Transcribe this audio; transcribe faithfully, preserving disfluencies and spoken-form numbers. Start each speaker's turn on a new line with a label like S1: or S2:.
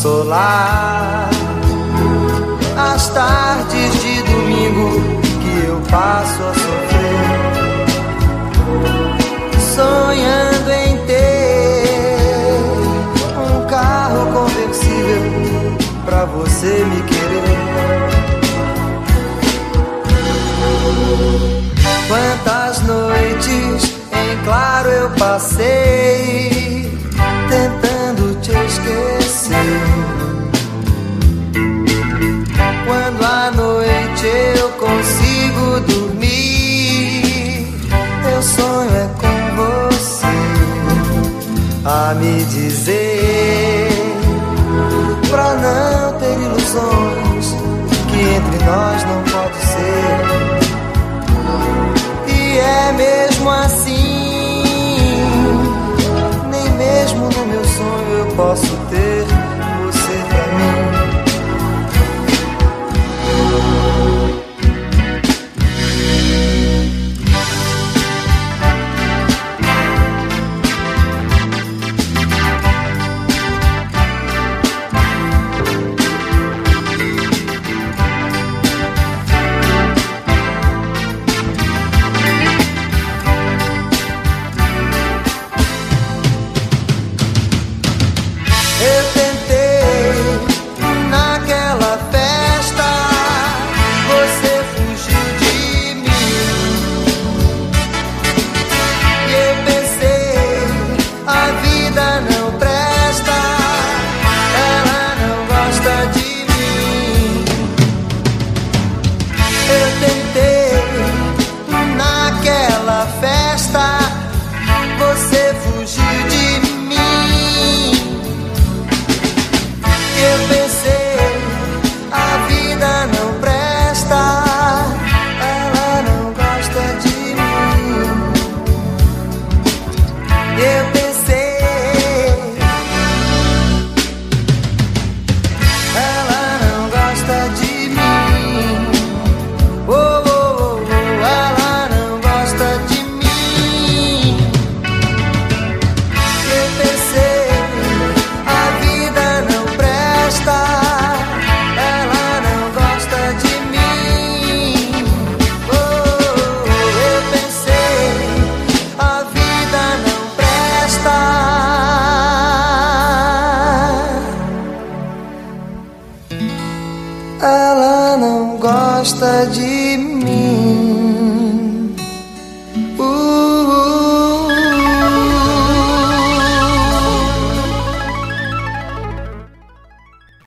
S1: consolar as tardes de domingo que eu passo a sofrer, sonhando em ter um carro conversível pra você me querer. Quantas noites em claro eu passei tentando te esquecer. Quando à noite eu consigo dormir, meu sonho é com você a me dizer, pra não ter ilusões, que entre nós não pode ser. E é mesmo assim, nem mesmo no meu sonho eu posso ter você pra mim. Ela não gosta de mim.